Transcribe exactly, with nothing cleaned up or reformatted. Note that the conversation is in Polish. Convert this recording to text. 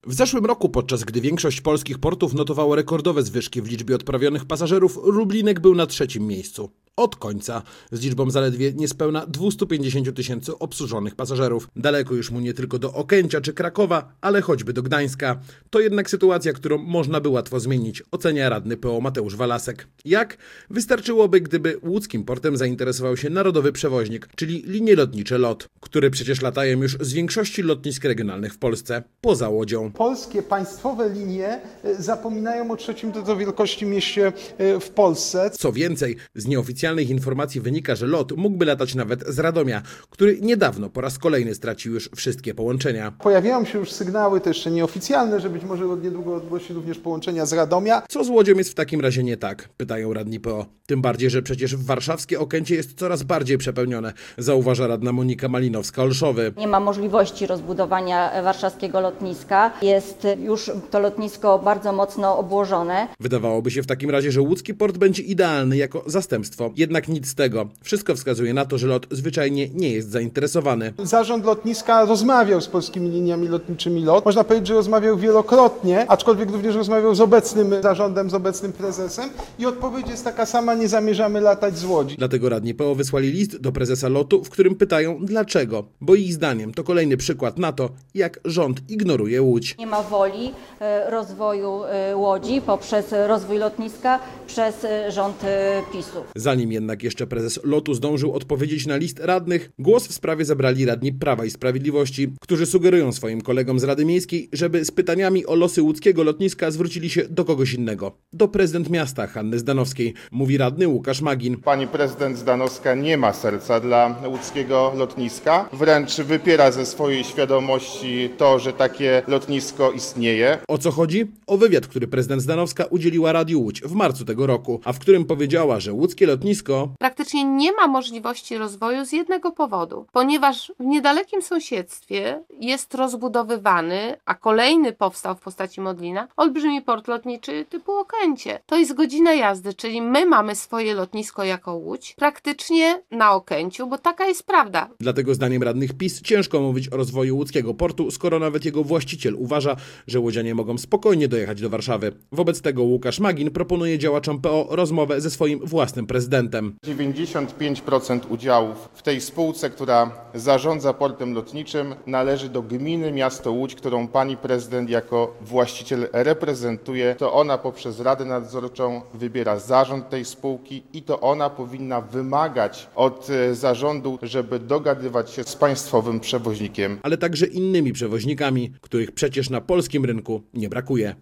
W zeszłym roku, podczas gdy większość polskich portów notowało rekordowe zwyżki w liczbie odprawionych pasażerów, Lublinek był na trzecim miejscu. Od końca, z liczbą zaledwie niespełna dwieście pięćdziesiąt tysięcy obsłużonych pasażerów. Daleko już mu nie tylko do Okęcia czy Krakowa, ale choćby do Gdańska. To jednak sytuacja, którą można by łatwo zmienić, ocenia radny P O Mateusz Walasek. Jak? Wystarczyłoby, gdyby łódzkim portem zainteresował się narodowy przewoźnik, czyli linie lotnicze LOT, które przecież latają już z większości lotnisk regionalnych w Polsce, poza Łodzią. Polskie państwowe linie zapominają o trzecim do wielkości mieście w Polsce. Co więcej, z nieoficjalnych informacji wynika, że LOT mógłby latać nawet z Radomia, który niedawno po raz kolejny stracił już wszystkie połączenia. Pojawiają się już sygnały, to jeszcze nieoficjalne, że być może od niedługo odgłosi również połączenia z Radomia. Co z Łodzią jest w takim razie nie tak? Pytają radni P O. Tym bardziej, że przecież warszawskie Okęcie jest coraz bardziej przepełnione, zauważa radna Monika Malinowska-Olszowy. Nie ma możliwości rozbudowania warszawskiego lotniska. Jest już to lotnisko bardzo mocno obłożone. Wydawałoby się w takim razie, że łódzki port będzie idealny jako zastępstwo. Jednak nic z tego. Wszystko wskazuje na to, że LOT zwyczajnie nie jest zainteresowany. Zarząd lotniska rozmawiał z polskimi liniami lotniczymi LOT. Można powiedzieć, że rozmawiał wielokrotnie, aczkolwiek również rozmawiał z obecnym zarządem, z obecnym prezesem i odpowiedź jest taka sama: nie zamierzamy latać z Łodzi. Dlatego radni P O wysłali list do prezesa LOT-u, w którym pytają dlaczego, bo ich zdaniem to kolejny przykład na to, jak rząd ignoruje Łódź. Nie ma woli rozwoju Łodzi poprzez rozwój lotniska przez rząd PiSu. Zanim jednak jeszcze prezes LOT-u zdążył odpowiedzieć na list radnych, głos w sprawie zabrali radni Prawa i Sprawiedliwości, którzy sugerują swoim kolegom z Rady Miejskiej, żeby z pytaniami o losy łódzkiego lotniska zwrócili się do kogoś innego. Do prezydent miasta Hanny Zdanowskiej, mówi radny Łukasz Magin. Pani prezydent Zdanowska nie ma serca dla łódzkiego lotniska, wręcz wypiera ze swojej świadomości to, że takie lotnisko istnieje. O co chodzi? O wywiad, który prezydent Zdanowska udzieliła Radiu Łódź w marcu tego roku, a w którym powiedziała, że łódzkie lotnisko praktycznie nie ma możliwości rozwoju z jednego powodu, ponieważ w niedalekim sąsiedztwie jest rozbudowywany, a kolejny powstał w postaci Modlina, olbrzymi port lotniczy typu Okęcie. To jest godzina jazdy, czyli my mamy swoje lotnisko jako Łódź praktycznie na Okęciu, bo taka jest prawda. Dlatego zdaniem radnych PiS ciężko mówić o rozwoju łódzkiego portu, skoro nawet jego właściciel uważa, że łodzianie mogą spokojnie dojechać do Warszawy. Wobec tego Łukasz Magin proponuje działaczom P O rozmowę ze swoim własnym prezydentem. dziewięćdziesiąt pięć procent udziałów w tej spółce, która zarządza portem lotniczym, należy do gminy miasto Łódź, którą pani prezydent jako właściciel reprezentuje. To ona poprzez Radę Nadzorczą wybiera zarząd tej spółki i to ona powinna wymagać od zarządu, żeby dogadywać się z państwowym przewoźnikiem. Ale także innymi przewoźnikami, których przecież na polskim rynku nie brakuje.